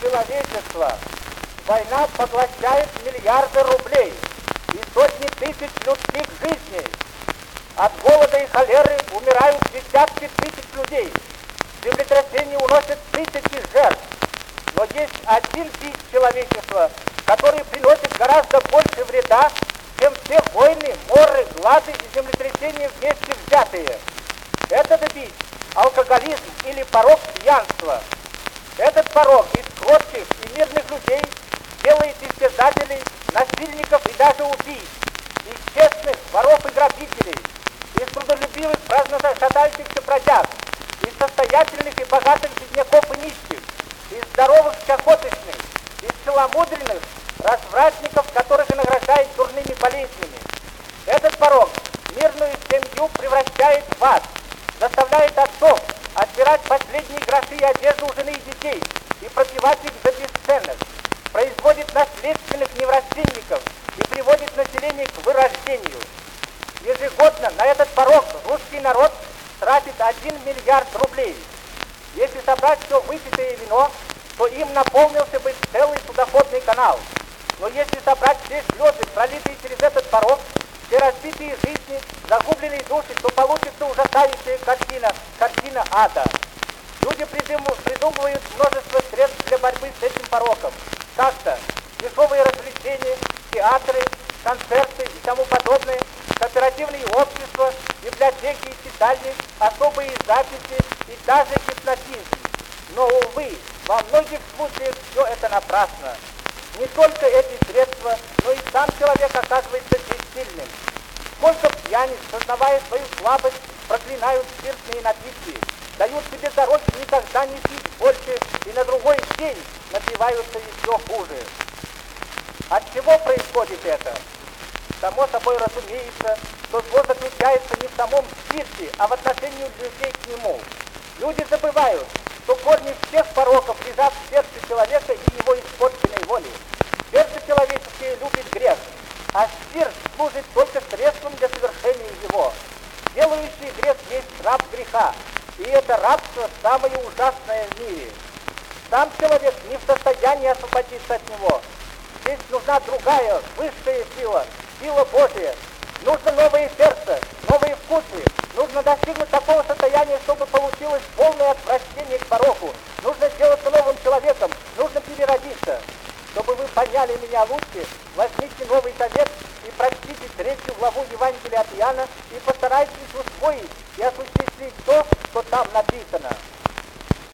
человечества. Война поглощает миллиарды рублей и сотни тысяч людских жизней. От голода и холеры умирают десятки тысяч людей. Землетрясения уносят тысячи жертв. Но есть один вид человечества, который приносит гораздо больше вреда, чем все войны, моры, глады и землетрясения вместе взятые. Этот вид – алкоголизм или порок пьянства. Этот порок из кротких и мирных людей делает истязателей, насильников и даже убийц, из честных воров и грабителей, из трудолюбивых праздно шатающихся бродяг, из состоятельных и богатых бедняков и нищих, из здоровых чахоточных, из целомудренных развратников, которых и награждает дурными болезнями. Этот порок мирную семью превращает в ад, заставляет отцов отбирать последние гроши и одежду у жены и детей и пропивать их за бесценок, производит наследственных неврастенников и приводит население к вырождению. Ежегодно на этот порок русский народ тратит 1 миллиард рублей. Если собрать все выпитое вино, то им наполнился бы целый судоходный канал. Но если собрать все слезы, пролитые через этот порок, все разбитые жизни, загубленные души, то получится ужасающая картина ада. Люди придумывают множество средств для борьбы с этим пороком. Как-то дешевые развлечения, театры, концерты и тому подобное, кооперативные общества, библиотеки и читальни, особые записи и даже гипнотизм. Но, увы, во многих случаях все это напрасно. Не только эти средства, но и сам человек оказывается бессильным. Сколько пьяниц, сознавая свою слабость, проклинают спиртные напитки, дают себе зарок никогда не пить больше и на другой день напиваются еще хуже. От чего происходит это? Само собой разумеется, что зло заключается не в самом спирте, а в отношении людей к нему. Люди забывают, что корни всех пороков лежат в сердце человека и его испорченной воли. Сердце человеческое любит грех, а спирт служит только средством для совершения его. Делающий грех есть раб греха, и это рабство самое ужасное в мире. Сам человек не в состоянии освободиться от него. Здесь нужна другая, высшая сила, сила Божия. Нужно новое сердце, новые вкусы. Нужно достигнуть такого состояния, чтобы получилось полное отвращение к пороку. Нужно сделаться новым человеком, нужно переродиться. Чтобы вы поняли меня лучше, возьмите